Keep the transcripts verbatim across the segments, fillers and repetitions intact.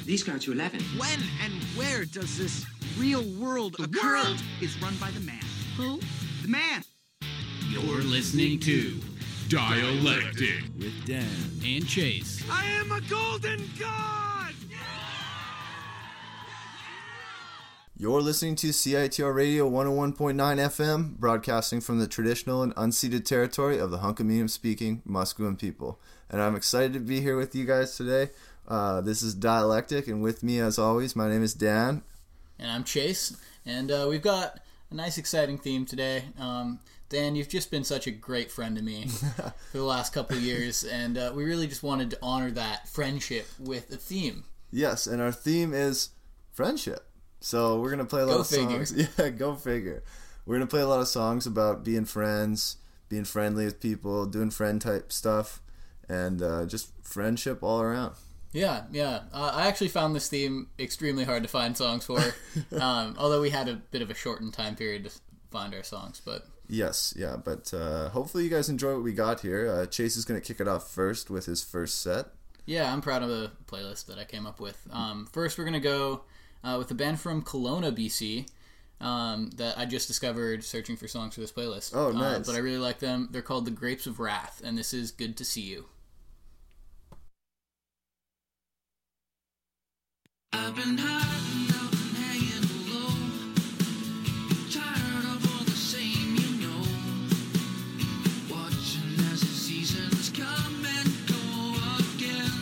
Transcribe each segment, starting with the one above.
These go to eleven. When and where does this real world The occur? world is run by the man. Who? The man. You're listening to Dialectic with Dan and Chase. I am a golden god! You're listening to C I T R Radio one oh one point nine F M, broadcasting from the traditional and unceded territory of the Hunkaminam-speaking Musqueam people. And I'm excited to be here with you guys today. Uh, this is Dialectic, and with me, as always, my name is Dan. And I'm Chase, and uh, we've got a nice, exciting theme today. Um, Dan, you've just been such a great friend to me for the last couple of years, and uh, we really just wanted to honor that friendship with a theme. Yes, and our theme is friendship. So we're going to play a lot Go of figure. songs. Yeah, go figure. We're going to play a lot of songs about being friends, being friendly with people, doing friend-type stuff, and uh, just friendship all around. Yeah, yeah. Uh, I actually found this theme extremely hard to find songs for, um, although we had a bit of a shortened time period to find our songs. But Yes, yeah, but uh, hopefully you guys enjoy what we got here. Uh, Chase is going to kick it off first with his first set. yeah, I'm proud of the playlist that I came up with. Um, first, we're going to go uh, with a band from Kelowna, B C, um, that I just discovered searching for songs for this playlist. Oh, Uh, nice. but I really like them. They're called The Grapes of Wrath, and this is Good to See You. I've been hiding out and hanging low, tired of all the same, you know, watching as the seasons come and go again,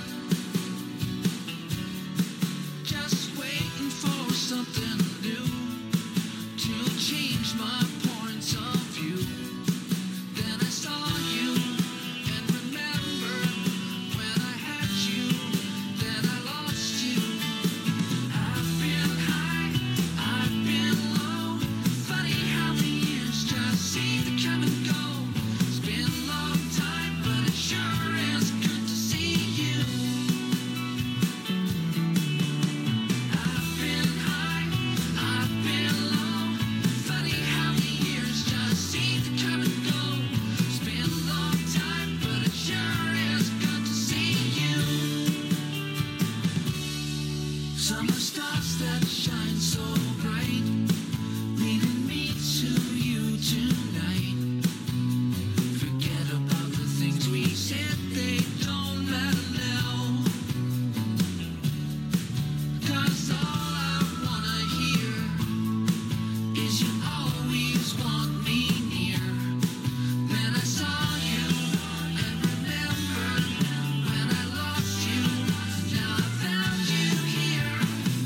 just waiting for something new to change my points of view. Then I saw you and remembered when I had you, then I lost you. I've been high, I've been low. Funny how the years just seem to come and go. It's been a long time, but it sure is good to see you. I've been high, I've been low. Funny how the years just seem to come and go. It's been a long time, but it sure is good to see you. Summer stars that shine so bright, leading me to you tonight. Forget about the things we said, they don't matter now. 'Cause all I wanna hear is you always want me near. Then I saw you and remembered when I lost you. Now I found you here.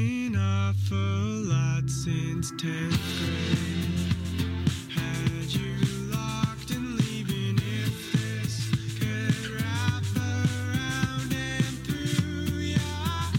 been off a lot since tenth grade. Had you locked and leaving if this could wrap around and through ya.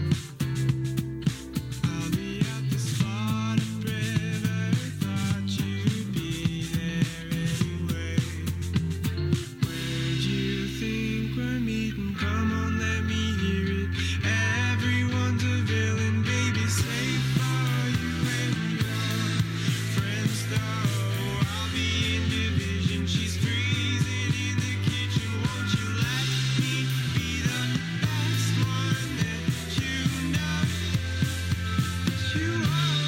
I'll be at the spot of river, thought you'd be there anyway. Where'd you think we're meeting? Come on, let me hear it. Everyone's a villain, baby, safe for you and your friends, though. I'll be in division, she's freezing in the kitchen. Won't you let me be the best one that you know that you are?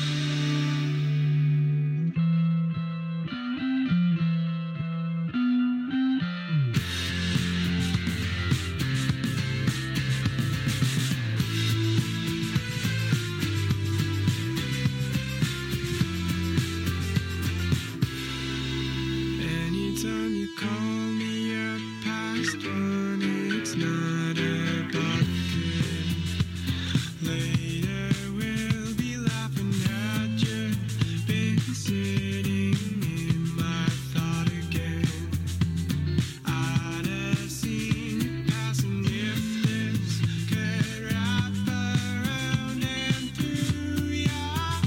Anytime you call me up past one, it's not about good. Later we'll be laughing at you. Been sitting in my thought again. I'd have seen you passing if this could wrap around and through ya.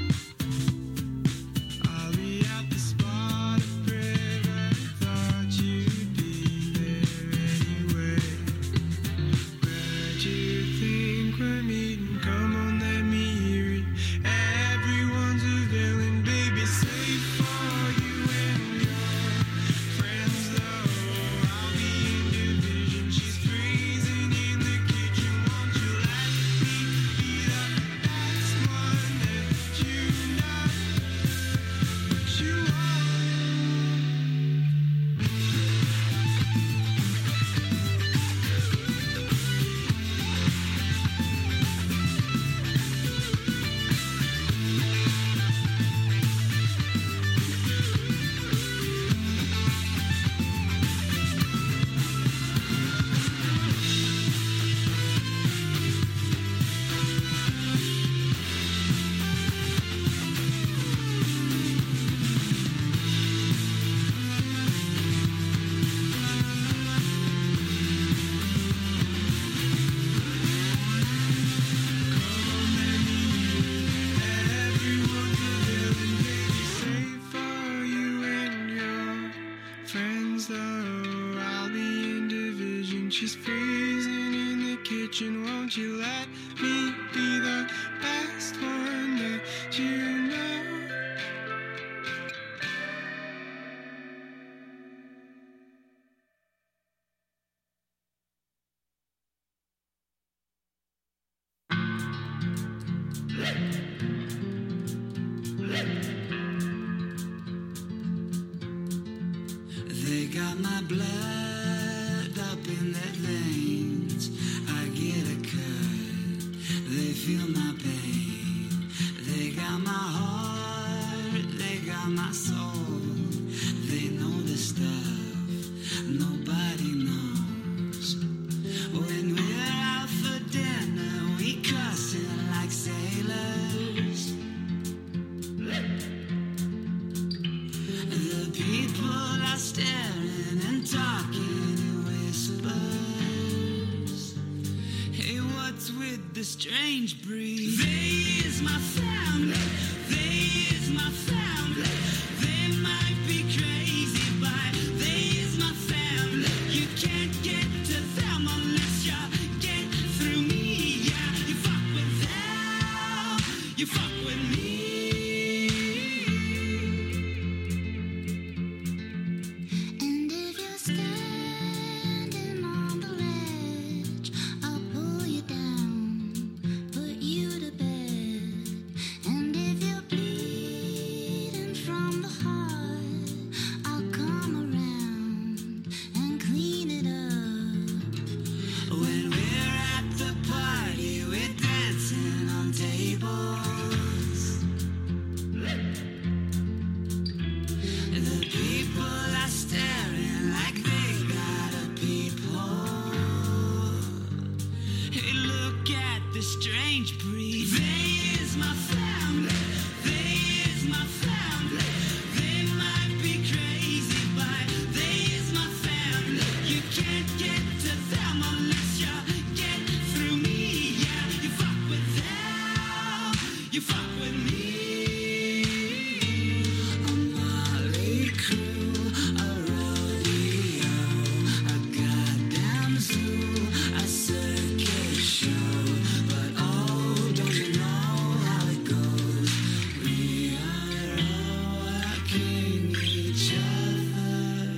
I'll be at the spot of river, thought you'd be there anyway. Where'd you think we're meeting? Come on, let me hear it. Everyone's a villain, baby, safe for you and your friends, though. I'll be in division, she's freezing in the kitchen. Won't you let me be the best one that you know that you are? Everyone's a villain, baby, safe for you and your friends, though. I'll be in division, she's freezing in the kitchen. Won't you let me be the best one that you know? They got my blood up in their veins. I get a cut. They feel my pain. They got my heart. They got my soul. They know the stuff nobody knows. When we're out for dinner, we cussing like sailors. The people are staring and talking in whispers. Hey, what's with the strange breeze? They is my family. They is my family. They might be crazy, but they is my family. You can't get to them unless you get through me. Yeah, you fuck with them, you fuck with me. And if you're standing on the ledge, I'll pull you down, put you to bed. And if you're bleeding from the heart, I'll come around and clean it up. When we're at the party, we're dancing on tables. You fuck with me. A Motley Crew, a rodeo, a goddamn zoo, a circus show. But oh, don't you know how it goes? We are all working each other.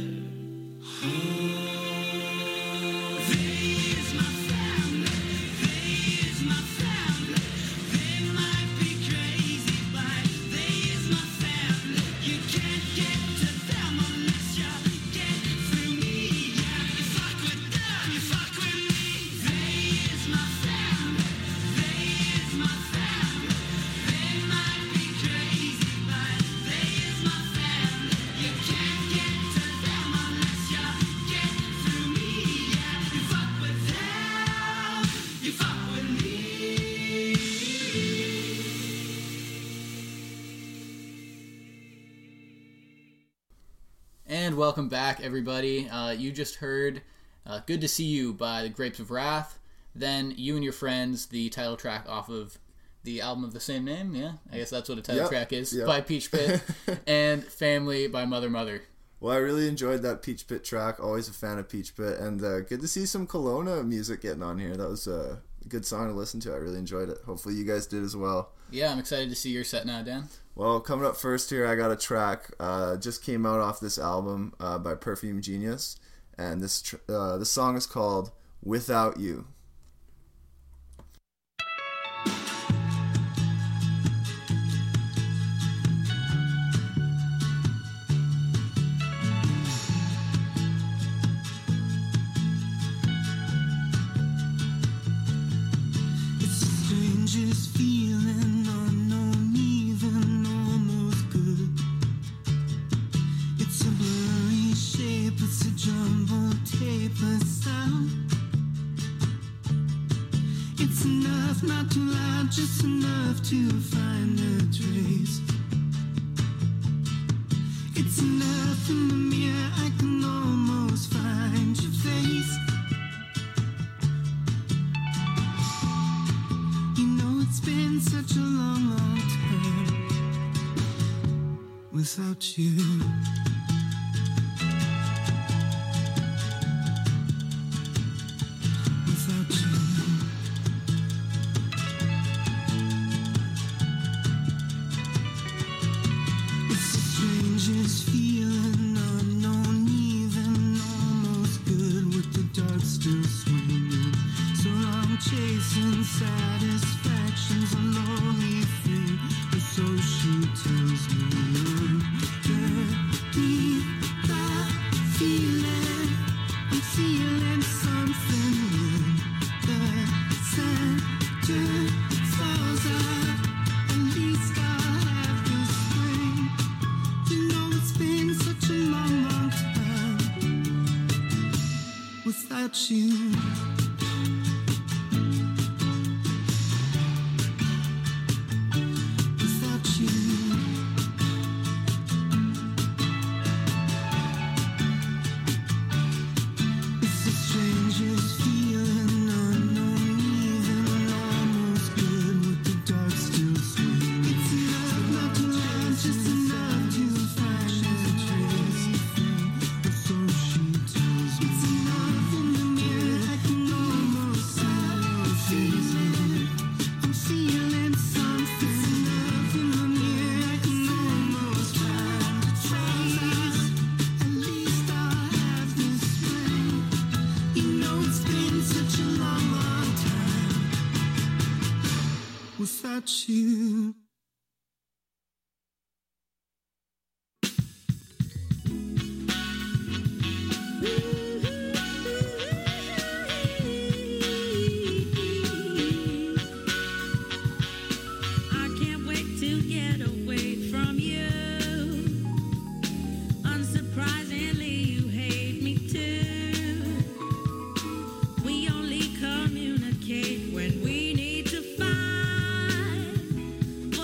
They is my family. They is my family. They might be crazy, but they is my family. You can't get to them unless you get through me. Yeah, you fuck with them, you fuck with me. They is my family. They is my family. They might be crazy, but they is my family. You can't get to them unless you get through me. Yeah, you fuck with them, you fuck with me. And welcome back, everybody. Uh, you just heard uh, Good to See You by the Grapes of Wrath. Then You and Your Friends, the title track off of the album of the same name. Yeah, I guess that's what a title Yep, track is, yep. by Peach Pit. And Family by Mother Mother. Well, I really enjoyed that Peach Pit track. Always a fan of Peach Pit, and uh, good to see some Kelowna music getting on here. That was uh, a good song to listen to. I really enjoyed it. Hopefully you guys did as well. Yeah, I'm excited to see your set now, Dan. Well, coming up first here, I got a track. Uh, just came out off this album uh, by Perfume Genius, and this tr- uh, this song is called "Without You." It's the strangest feeling, unknown, even almost good. It's a blurry shape, it's a jumbled tape, a sound. It's enough, not too loud, just enough to find a trace. It's enough in the mirror, I can almost find your face. You know it's been such a long, long time without you. Without you. It's the strangest feeling, unknown, even almost good, with the dark still swinging. So I'm chasing satisfaction's a lonely thing, or so she tells me. Underneath that feeling, I'm feeling something when the center falls out. At least I'll have the spring. You know it's been such a long, long time without you. Without you. It's the strangest feeling, unknown, even almost good, with the dark still swinging. It's enough, not too loud, just enough to find a trace. Or so she tells me. It's enough in the mirror, I can almost see it. I'm feeling something. It's enough in the mirror, I can almost find a trace. At least I'll have this ring. You know it's been such a long, long time without you. I can't wait to get away from you. Unsurprisingly, you hate me too. We only communicate when we need to fight.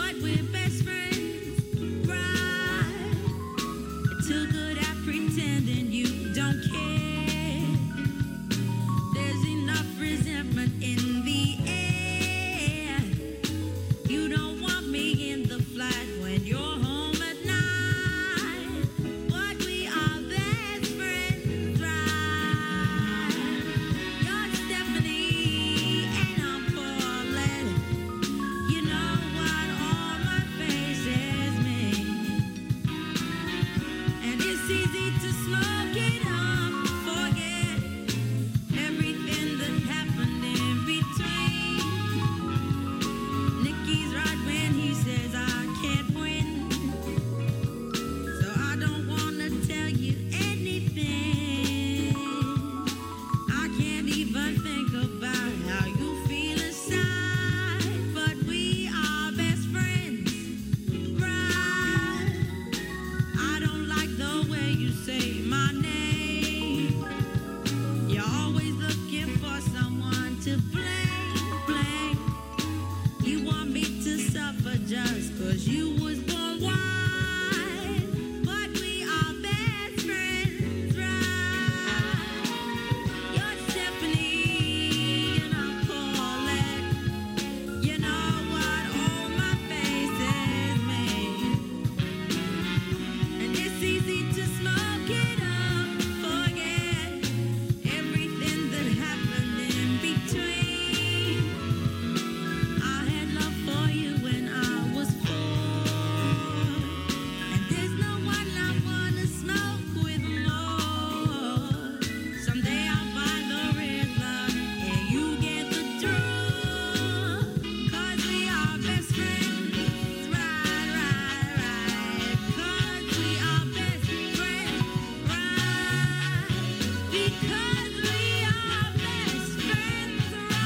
just 'cause you was born white. But we are best friends, right? You're Stephanie and I'm Paulette. You know what all my faces mean. And it's easy to smoke it up, forget everything that happened in between. I had love for you when I was four, and there's no one I wanna smoke with more. Someday I'll buy the river and you get the truth, 'cause we are best friends, right, right, right. 'Cause we are best friends, right. Because we are best friends,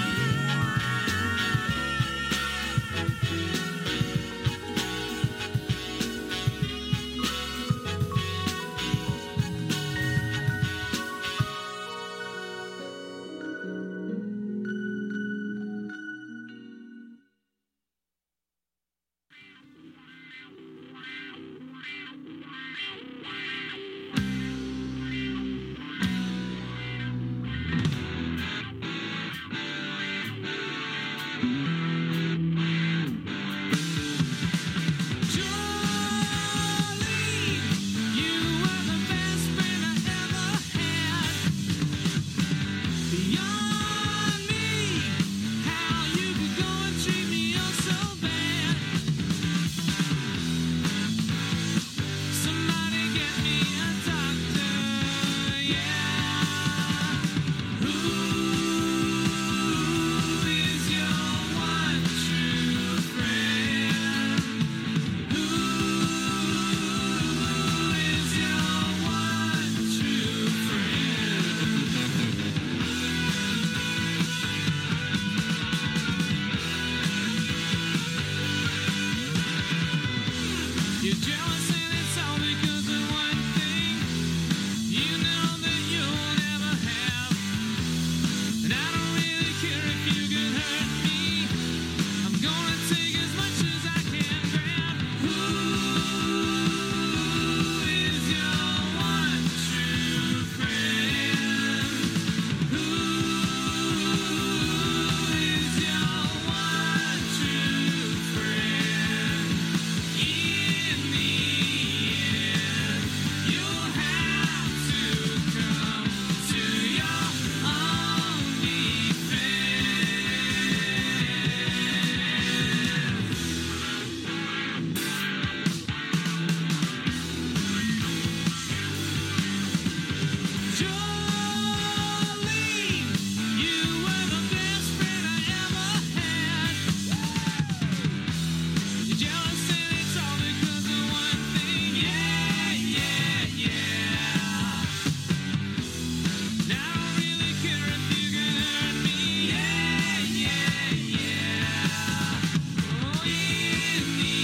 Jolene, you were the best friend I ever had. Beyond me, how you could go and treat me oh so bad. Somebody get me a doctor, yeah. Who is your one true friend? Who is your one true friend? You're jealous and it's all because of one thing you know that you'll never have. And I don't really care if you could hurt me. I'm gonna take as much as I can grab. Who is your one true friend? Who is your one true friend? In the end, you'll have to come to your own defense. Jolene, you were the best friend I ever had. You're jealous and it's all because of one thing, yeah, yeah, yeah. And I don't really care if you can hurt me, yeah, yeah, yeah. Oh, in the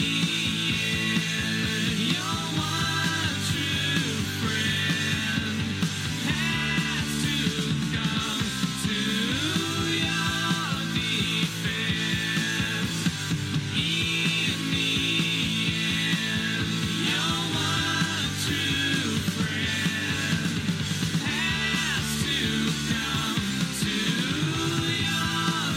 end, your one true friend has to come to your defense. In the end, your one true friend has to come to your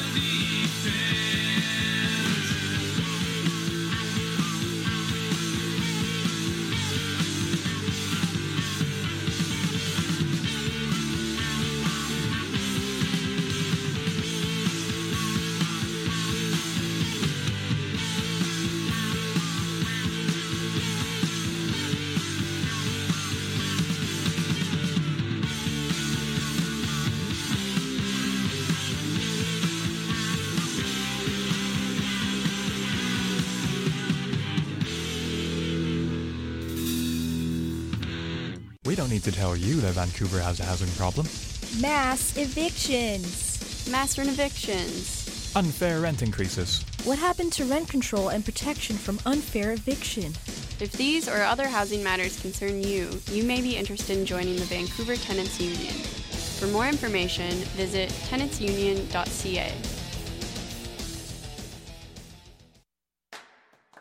We don't need to tell you that Vancouver has a housing problem. Mass evictions. Mass evictions. Unfair rent increases. What happened to rent control and protection from unfair eviction? If these or other housing matters concern you, you may be interested in joining the Vancouver Tenants Union. For more information, visit tenants union dot c a.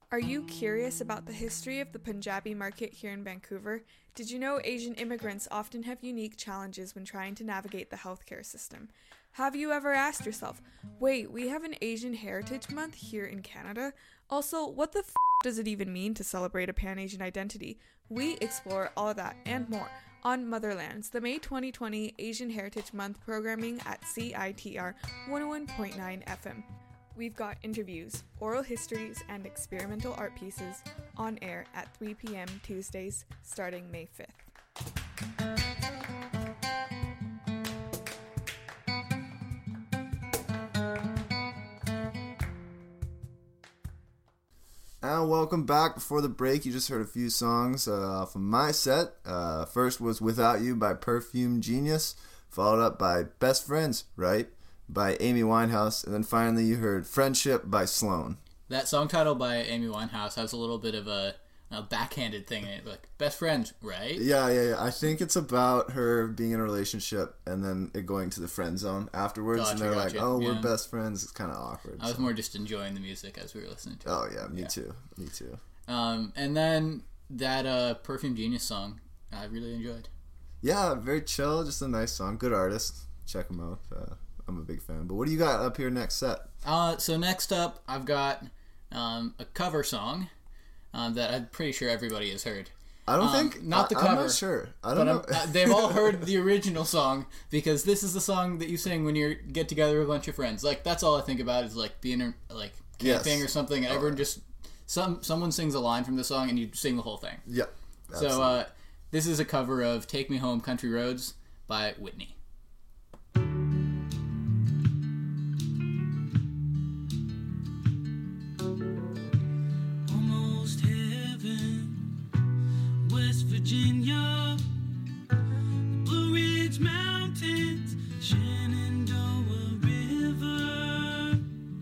Are you curious about the history of the Punjabi market here in Vancouver? Did you know Asian immigrants often have unique challenges when trying to navigate the healthcare system? Have you ever asked yourself, wait, we have an Asian Heritage Month here in Canada? Also, what the f*** does it even mean to celebrate a Pan-Asian identity? We explore all of that and more on Motherlands, the May twenty twenty Asian Heritage Month programming at C I T R one oh one point nine F M. We've got interviews, oral histories, and experimental art pieces on air at three p.m. Tuesdays starting May fifth. And welcome back. Before the break, you just heard a few songs uh, from my set. Uh, first was Without You by Perfume Genius, followed up by Best Friends, Right? By Amy Winehouse, and then finally you heard Friendship by Sloan. That song title by Amy Winehouse has a little bit of a, a backhanded thing in it, like, best friends, right? Yeah, yeah, yeah. I think it's about her being in a relationship and then it going to the friend zone afterwards, Gotcha, and they're gotcha. like, oh, Yeah. we're best friends. It's kind of awkward. I was so. more just enjoying the music as we were listening to it. Oh, yeah, me Yeah. too. Me too. Um, and then that uh, Perfume Genius song, I really enjoyed. Yeah, very chill, just a nice song. Good artist. Check him out. Uh, I'm a big fan. But what do you got up here next set? Uh, so next up, I've got um, a cover song um, that I'm pretty sure everybody has heard. I don't Um, think... not the I, cover. I'm not sure. I don't but know. I'm- uh, they've all heard the original song because this is the song that you sing when you get together with a bunch of friends. Like, that's all I think about is like being in, like camping Yes. or something, and Oh, everyone yeah. just some someone sings a line from the song and you sing the whole thing. Yeah. So uh, this is a cover of "Take Me Home, Country Roads" by Whitney. Almost heaven, West Virginia, the Blue Ridge Mountains, Shenandoah River.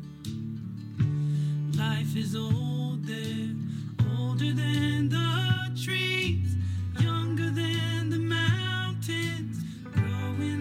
Life is old there, older than the trees, younger than the mountains, growing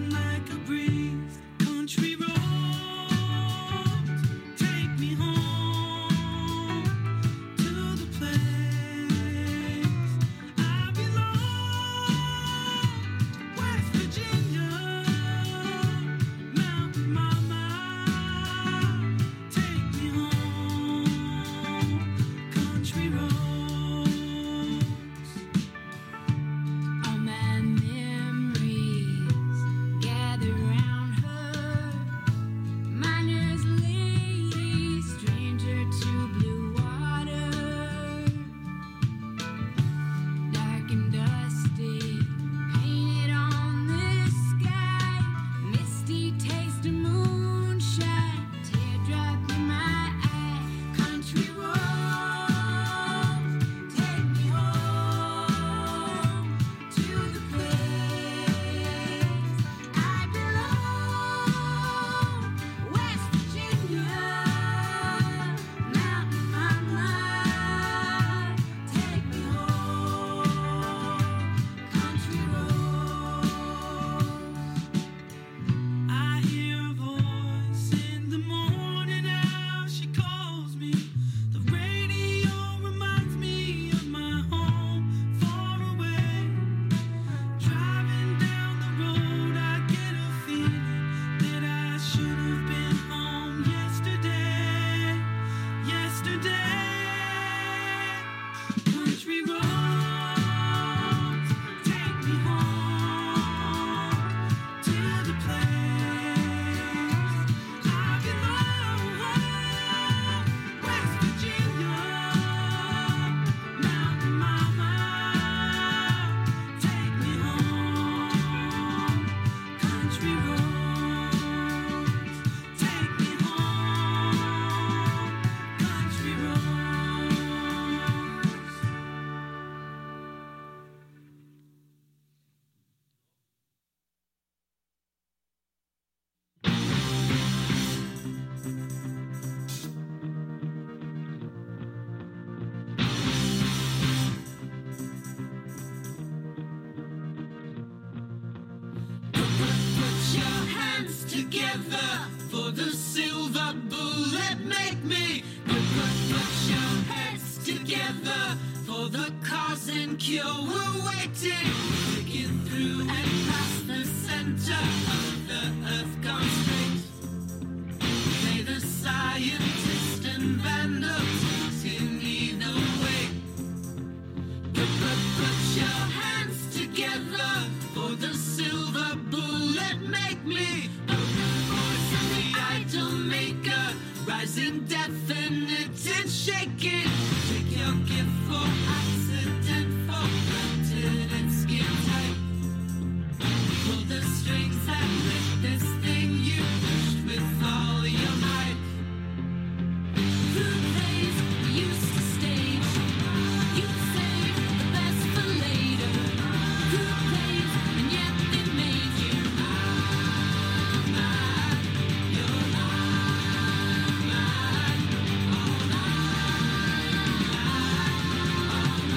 you were waiting, breaking through and past the center of the earth gone straight. Play the scientist and vandal, in either way. But, but put your hands together for the silver bullet. Make me the voice of the idol maker, rising definite and shaking. Take your gift for accident, for granted and skin tight. Pull the strings that lift this thing you pushed with all your might. Through days we used to stage, you'd save the best for later. Through days and yet they made you mine, mine. You're mine, mine, all mine, mine, all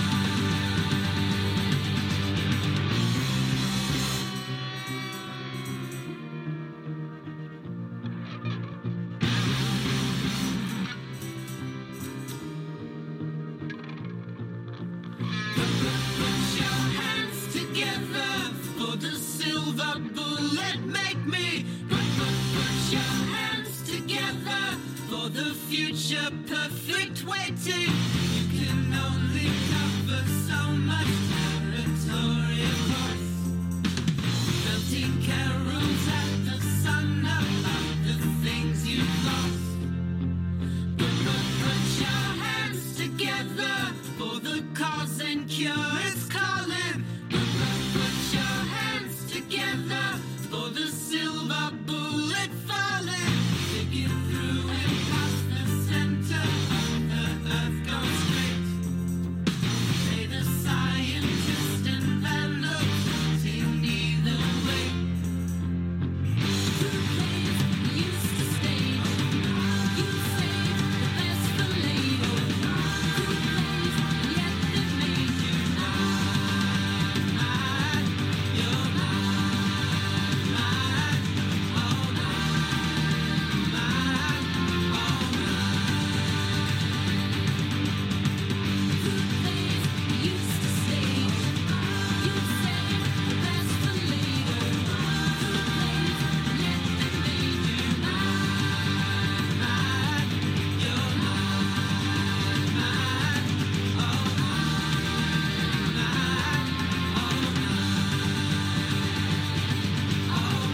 Put your hands together for the silver bullet. Make me put, put, put your hands together for the future perfect waiting. You can only cover so much territory, of course. Melting carols at the sun about the things you've lost. But put, put your hands together for the cause and cure is calling. Put, put, put your hands together for the silver bullet falling. Digging through and past the center of the earth gone straight. Play the scientist and vandal, floating either way. Through days we used to stage, you'd save the best for later. Through days and yet they made you mine, mine. You're mine, mine, all mine, mine, all mine. Through days we used to stage, you'd save the best for later. Through days and yet they made you mine, mine. You're mine, mine, all mine, mine, all mine, all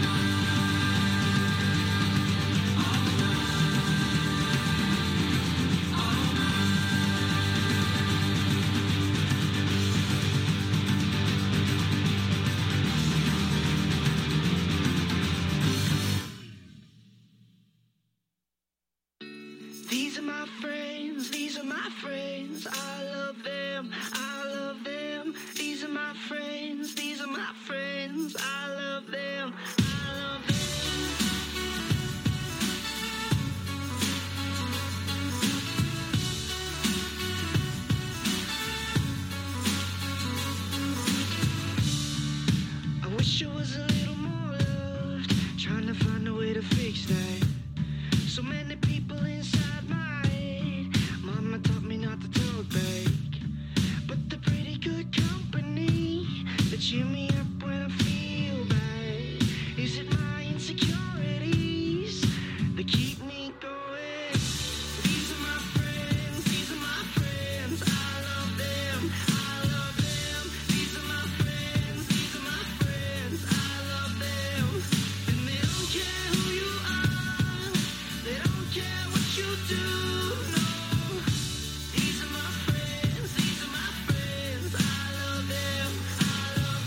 These are my friends, these are my friends, I love them, I love them. These are my friends, these are my friends, I love them, I love them. I wish I was a little more loved, trying to find a way to fix that. So many people inside my head. Mama taught me not to talk back, but they're pretty good company. They cheer me up when I feel bad. Is it my insecurities that keep me going? These are my friends, these are my friends, I love them, I love them. These are my friends, these are my friends, I love them. And they don't care who you are, they don't care what you do, no. These are my friends, these are my friends, I love them, I love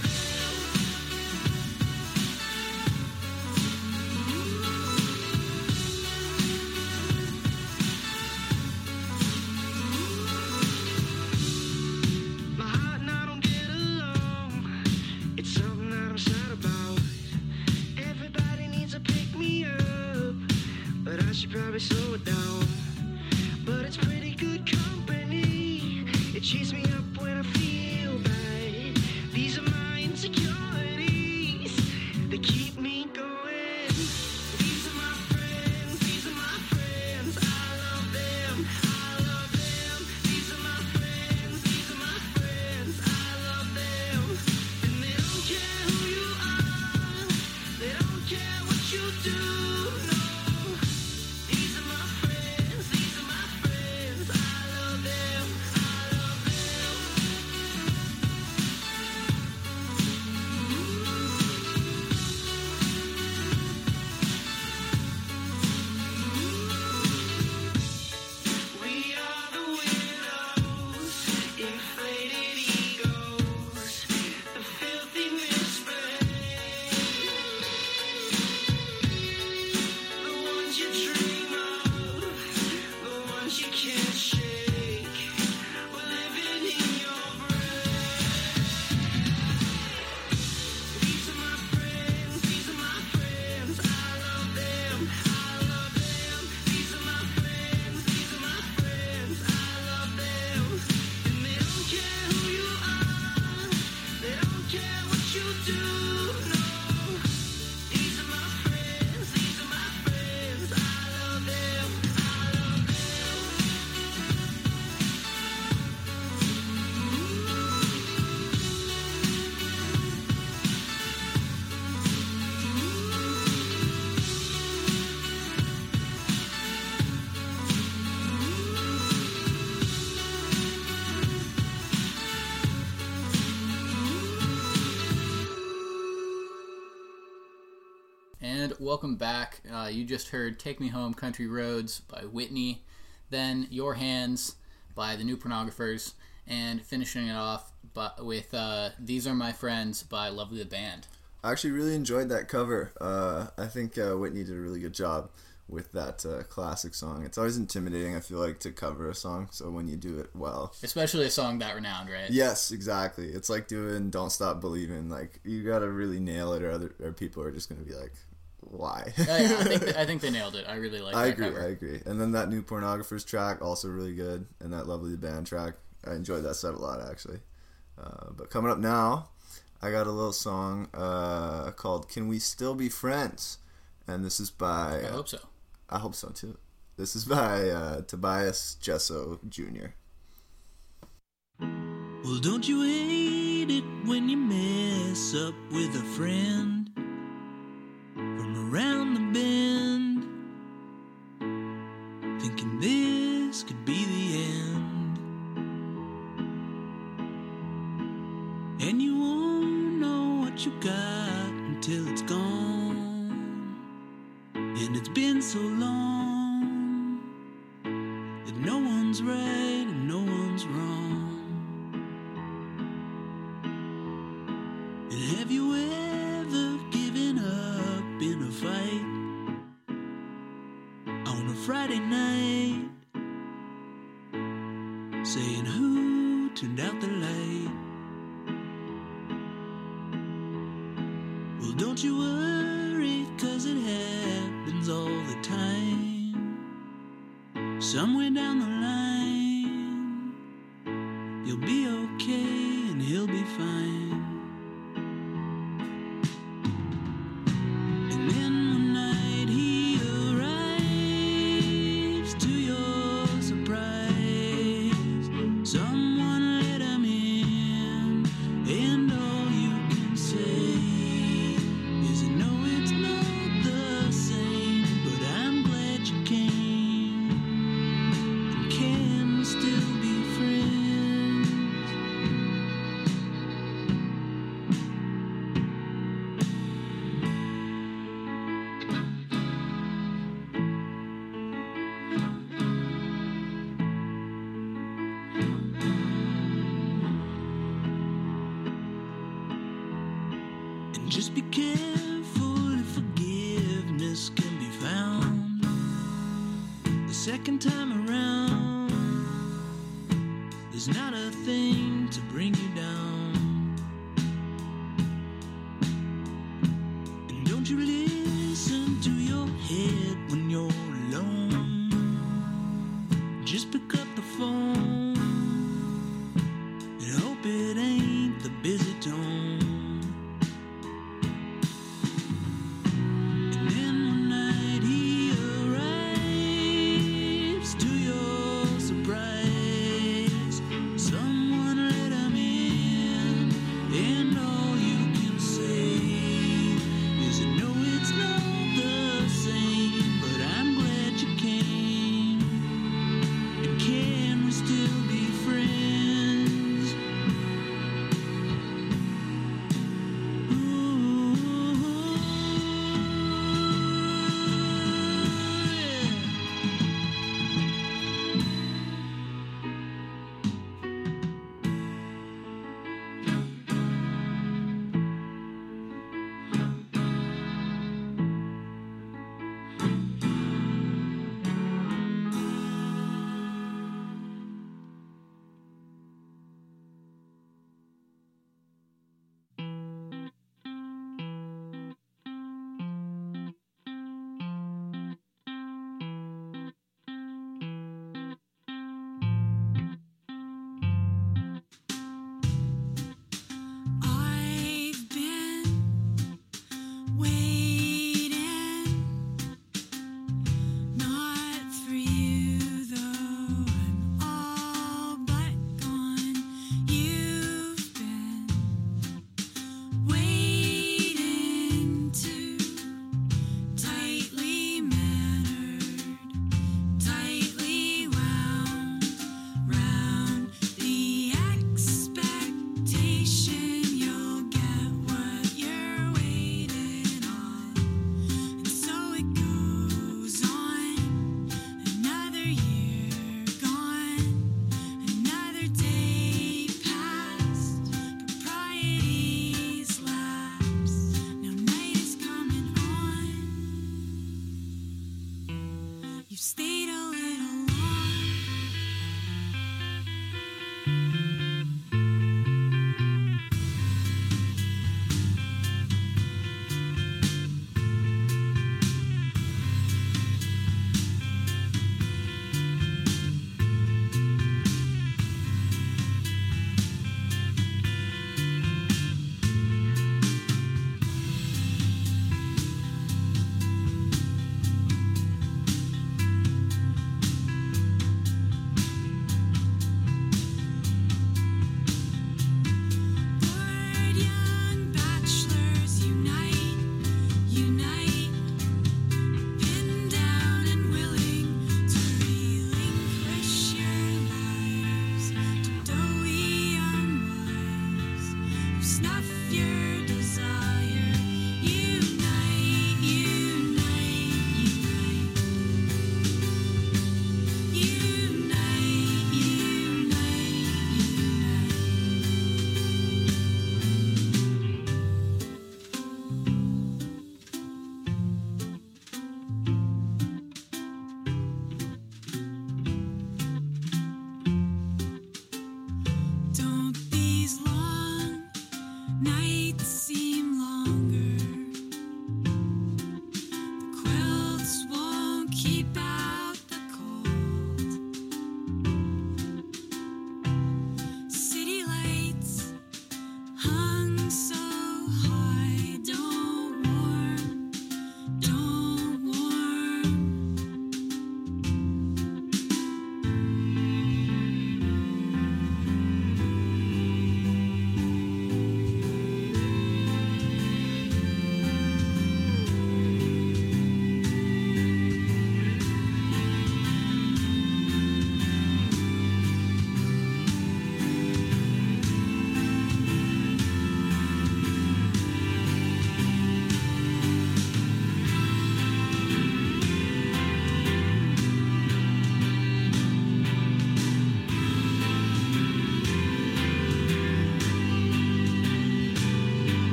them. My heart and I don't get along, it's something that I'm sad about. Everybody needs to pick me up, but I should probably slow it down. But it's pretty good company, it cheers me up when I feel bad. These are my insecurities that keep me going. These are my friends, these are my friends, I love them, I love them. These are my friends, these are my friends, I do. No, these are my friends, these are my friends. I love them, I love them. We are the widows, inflated egos, the filthy misspent. The ones you dream of, the ones you can't shake. We're living in your breath. These are my friends, these are my friends. I love them, I love them. These are my friends, these are my friends. I love them. And they don't care who you are, they don't care what you do. No, these are my friends, these are my friends. I love them, I love them. And welcome back. Uh, you just heard Take Me Home, Country Roads by Whitney, then Your Hands by the New Pornographers, and finishing it off by, with uh, These Are My Friends by Lovely the Band. I actually really enjoyed that cover. Uh, I think uh, Whitney did a really good job with that uh, classic song. It's always intimidating, I feel like, to cover a song, so when you do it well. Especially a song that renowned, right? Yes, exactly. It's like doing Don't Stop Believing. Like, you gotta really nail it, or other or people are just gonna be like, why? Oh, yeah, I think I think they nailed it. I really like I that agree, cover. I agree. And then that New Pornographers track, also really good. And that Lovely Band track. I enjoyed that set a lot, actually. Uh, but coming up now, I got a little song uh, called Can We Still Be Friends? And this is by... I hope so. I hope so, too. This is by uh, Tobias Jesso Junior Well, don't you hate it when you mess up with a friend from around the bend, thinking this could be the end, and you won't know what you got until it's gone, and it's been so long that no one's right and no one's wrong. And have you ever given up in a fight on a Friday night, saying who turned out the light? Well, don't you worry, 'cause it happens all the time. Somewhere down the line, you'll be okay and he'll be fine. And then one night he arrives to your surprise. Someone let him in, and all you can say is, no, it's not the same, but I'm glad you came. And can we still be friends? And just be careful if forgiveness can be found the second time around. There's not a thing to bring you down. And don't you listen to your head when you're alone. Just pick up the phone and hope it ain't the busy tone. And then one night he arrives to your surprise. Someone let him in, and all you can say is, no, it's not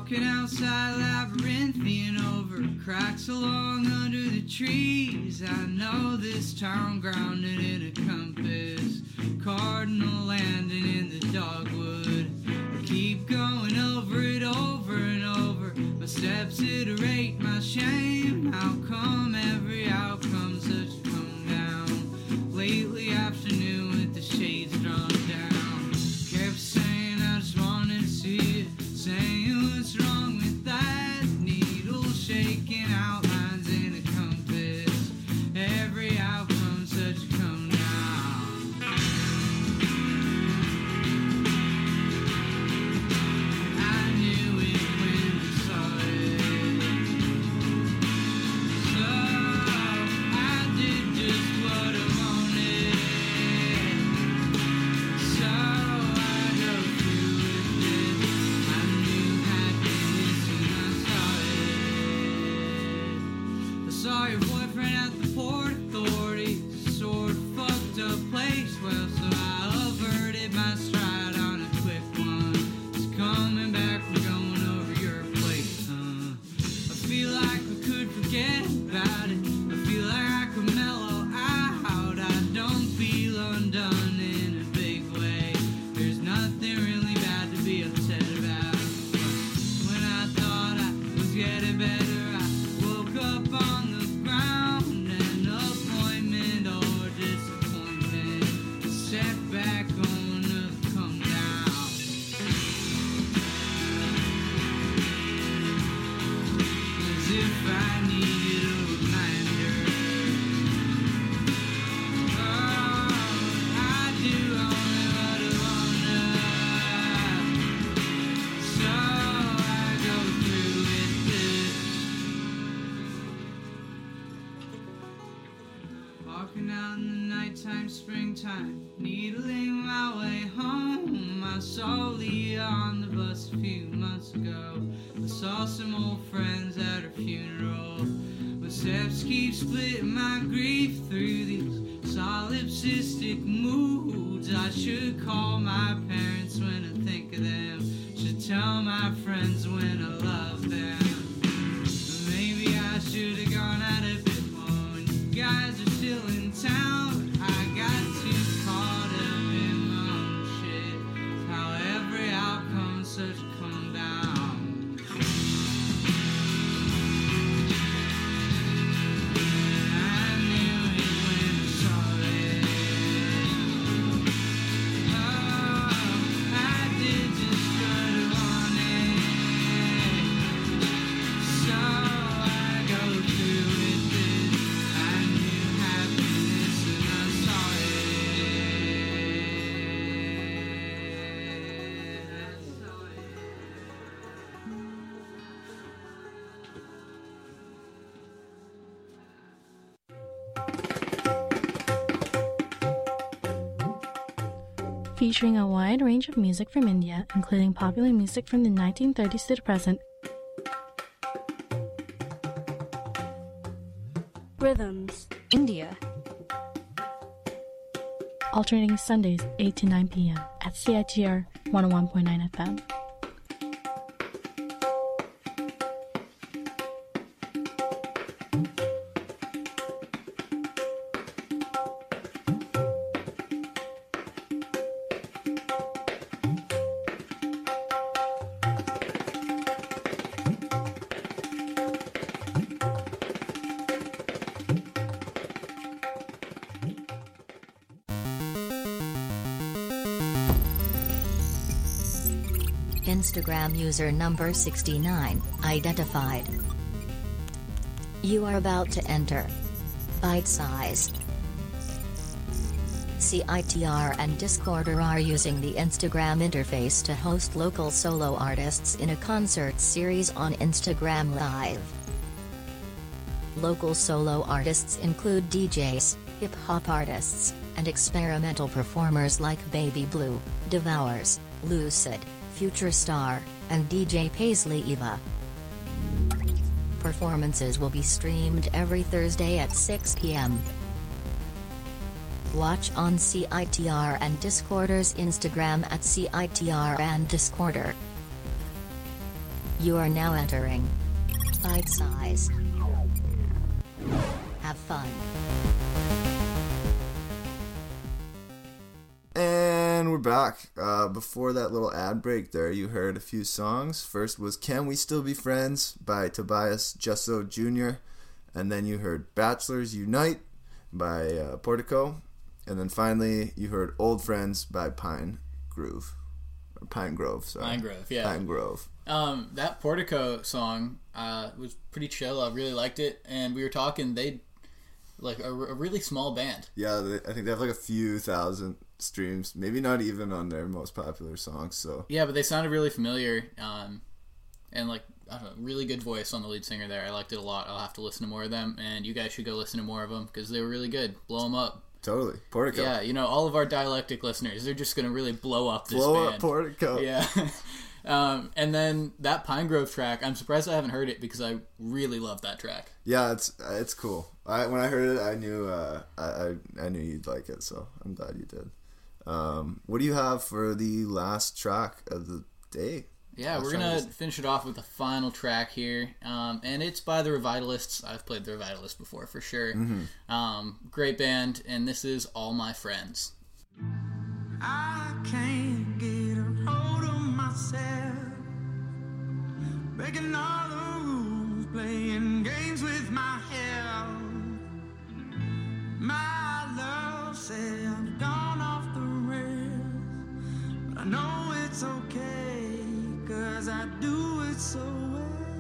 Walking outside labyrinthian over cracks along under the trees. I know this town grounded in a compass, cardinal landing in the dogwood. I keep going over it over and over. My steps iterate my shame. How come every outcome's such a come down? Lately afternoon with the shades drawn down. Kept saying I just wanted to see it. Saying what's wrong with that? Needle shaking outlines in a compass. Every outcome's such a come down. I knew it when I saw it. So I did just what I wanted. So I go through with it. I knew happiness when I saw it. I saw your boyfriend at the Port Authority. Sort of fucked up place. Well, so I averted my stride on a quick one. Just coming back from going over your place, huh? I feel like we could forget about it. I feel like I could mellow out. I don't feel undone in a big way. There's nothing really bad to be upset about. When I thought I was getting better, I woke up on the ground. An appointment or disappointment. A setback on a come down. As if I needed a reminder. Oh, I do only what I wanna. So I go through with it. Walking out in the nighttime, springtime, needling my way home. I saw Leah on the bus a few months ago. I saw some old friends at her funeral. My steps keep splitting my grief through these solipsistic moods. I should call my parents when I think of them. Should tell my friends when I love them. Maybe I should have gone out a bit more when you guys are still in town. I got too caught up in my own shit. How every outcome's such a come down. I knew it when I saw it. Oh, I did just what I wanted. So I go through with it. I knew happiness and I saw it. I saw it. Featuring a wide range of music from India, including popular music from the nineteen thirties to the present. Rhythms. India. Alternating Sundays, eight to nine p.m. at C I T R one oh one point nine F M. Instagram user number sixty-nine, identified. You are about to enter Bite Size. C I T R and Discorder are using the Instagram interface to host local solo artists in a concert series on Instagram Live. Local solo artists include D Js, hip-hop artists, and experimental performers like Baby Blue, Devours, Lucid, Future Star, and D J Paisley Eva. Performances will be streamed every Thursday at six p.m. Watch on C I T R and Discorder's Instagram at C I T R and Discorder. You are now entering Bite Size. Have fun. And we're back. Uh, before that little ad break there, you heard a few songs. First was Can We Still Be Friends by Tobias Jusso Junior And then you heard Bachelors Unite by uh, Portico. And then finally you heard Old Friends by Pine Grove. Or Pine Grove, sorry. Pine Grove, yeah. Pine Grove. Um, that Portico song uh, was pretty chill. I really liked it. And we were talking, they like a, a really small band. Yeah, they, I think they have like a few thousand streams, maybe not even on their most popular songs. So yeah, but they sounded really familiar, um, and like I don't know, really good voice on the lead singer there. I liked it a lot. I'll have to listen to more of them, and you guys should go listen to more of them because they were really good. Blow them up. Totally, Portico. Yeah, you know, all of our dialectic listeners, they're just gonna really blow up this blow band. up Portico. Yeah. Um, and then that Pine Grove track, I'm surprised I haven't heard it because I really love that track. Yeah, it's it's cool. I when I heard it, I knew uh, I, I I knew you'd like it, so I'm glad you did. Um, what do you have for the last track of the day? Yeah, we're gonna finish it off with the final track here, um, and it's by the Revitalists. I've played the Revitalists before for sure. Mm-hmm. Um, great band, and this is All My Friends. I can't get a hold of myself, breaking all the rules, playing games with my health. My love said I've gone off the rails, but I know it's okay, 'cause I do it so well.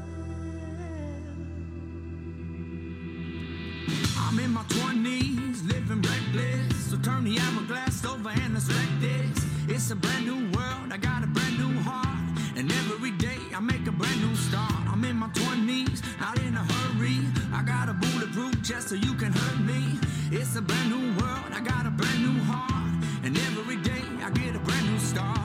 I'm in my twenties, living reckless, so turn the hourglass over and let's wreck this. It's a brand new world, I got a brand new heart, and every day I make a brand new start. I'm in my twenties, not in a hurry, I got a bulletproof chest so you can hurt me. It's a brand new world, I got a brand new heart, and every day I get a brand new start.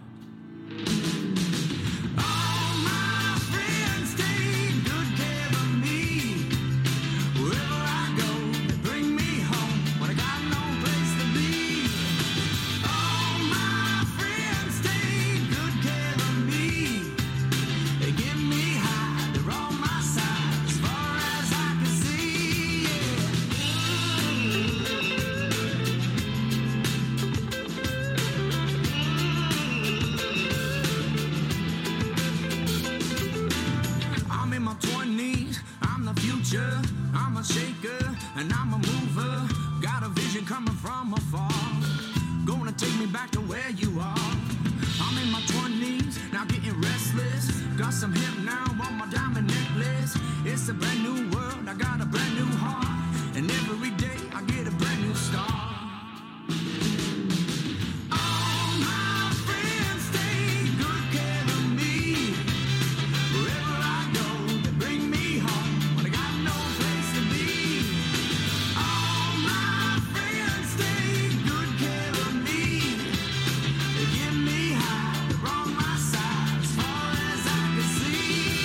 All my friends take good care of me. Wherever I go, they bring me home when I got no place to be. All my friends take good care of me. They give me high, they're on my side as far as I can see. I'm in my twenties, I'm the future, I'm a shaker, and I'm a mover. Got a vision coming from afar, gonna take me back to where you are. I'm in my twenties, now getting restless, got some hip now on my diamond necklace. It's a brand new world, I got a brand new heart, and every day I get a brand new start. All my friends take good care of me. Wherever I go, they bring me home when I got no place to be. All my friends take good care of me. They give me high, they're on my side as far as I can see.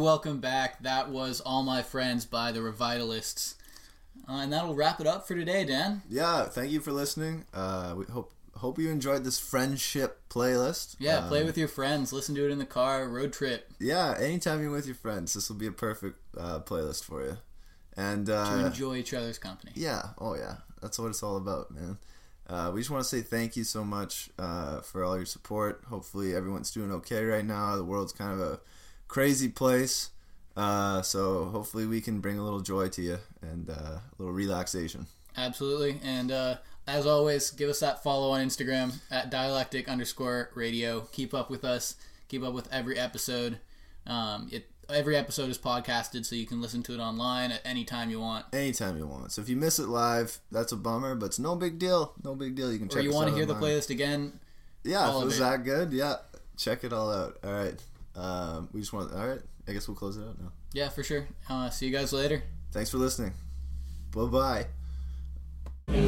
welcome back. That was All My Friends by the Revitalists. Uh, and that'll wrap it up for today, Dan. Yeah, thank you for listening. Uh, we hope hope you enjoyed this friendship playlist. Yeah, play Um, with your friends. Listen to it in the car, road trip. Yeah, anytime you're with your friends, this will be a perfect uh, playlist for you. And uh, to enjoy each other's company. Yeah, oh yeah. That's what it's all about, man. Uh, we just want to say thank you so much uh, for all your support. Hopefully everyone's doing okay right now. The world's kind of a crazy place. Uh, so hopefully we can bring a little joy to you and uh, a little relaxation. Absolutely. And uh, as always, give us that follow on Instagram at dialectic underscore radio. Keep up with us. Keep up with every episode. Um, it Every episode is podcasted, so you can listen to it online at any time you want. Anytime you want. So if you miss it live, that's a bummer, but it's no big deal. No big deal. You can check Or you us want out to hear online. the playlist again? Yeah, all if it of was it. that good, yeah. Check it all out. All right. Um, we just want. All right. I guess we'll close it out now. Yeah, for sure. Uh, see you guys later. Thanks for listening. Bye bye.